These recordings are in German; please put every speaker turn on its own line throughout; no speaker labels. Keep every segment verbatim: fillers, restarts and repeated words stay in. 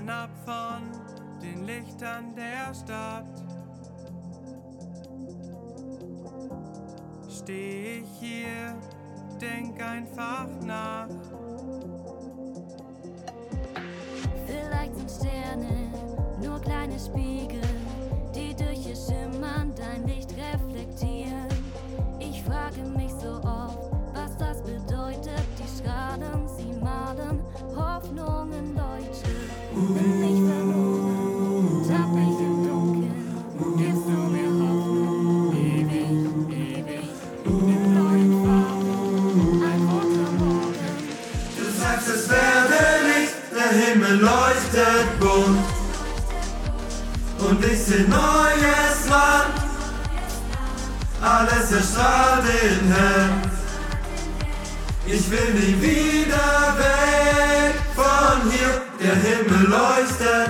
fernab von den Lichtern der Stadt. Steh ich hier, denk einfach nach.
Vielleicht sind Sterne nur kleine Spiegel, die durch ihr Schimmern dein Licht reflektieren. Ich frage mich so oft, was das bedeutet. Die strahlen, sie malen, Hoffnungen leuchten. Bin ich verloren, tapp ich im Dunkeln, gibst du mir Hoffnung, ewig, ewig, in neuen Farben, ein roter Morgen.
Du sagst, es werde Licht, der Himmel leuchtet bunt und ich seh neues Land. Alles erstrahlt in hell. Ich will nie wieder weg von hier. Der Himmel leuchtet.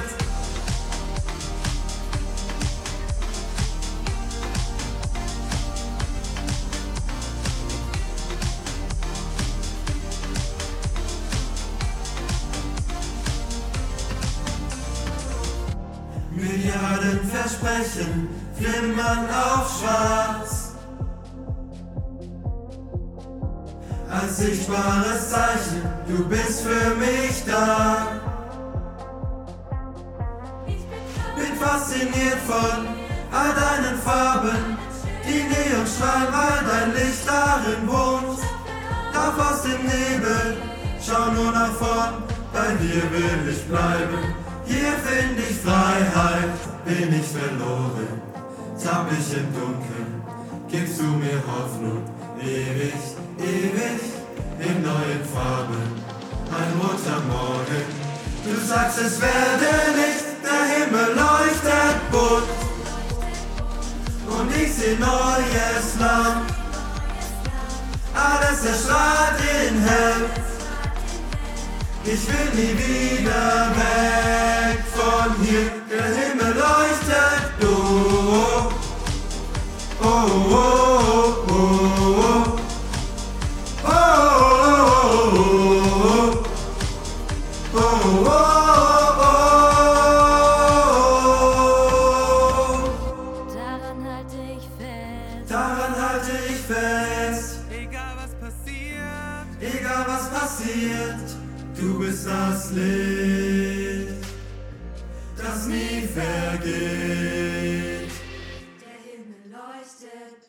Milliarden Versprechen flimmern auf schwarz. Als sichtbares Zeichen, du bist für mich da. Bin fasziniert von all deinen Farben, die Neonstrahlen, weil dein Licht darin wohnt. Lauf aus dem Nebel, schau nur nach vorn, bei dir will ich bleiben. Hier find ich Freiheit, bin ich verloren, tapp ich im Dunkeln, gibst du mir Hoffnung, ewig, ewig, in neuen Farben, ein roter Morgen. Du sagst, es werde Licht, der Himmel leuchtet bunt und ich seh neues Land. Alles erstrahlt in hell. Ich will nie wieder weg von hier. Der Himmel leuchtet. Oh, oh, oh, oh, oh, oh, oh, oh, oh.
Daran halte ich fest.
Daran halte ich fest.
Egal was passiert,
Egal was passiert, du bist das Licht, das nie vergeht.
Der Himmel leuchtet.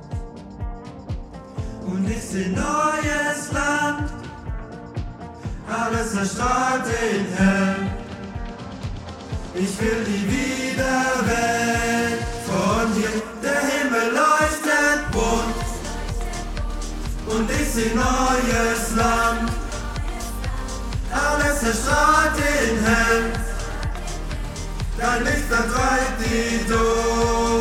Und ich seh neues Land, alles erstrahlt in hell. Ich will nie wieder weg von hier. Der Himmel leuchtet bunt und ich seh neues Land. Alles erstrahlt in hell. Dein Licht vertreibt die Dunkelheit.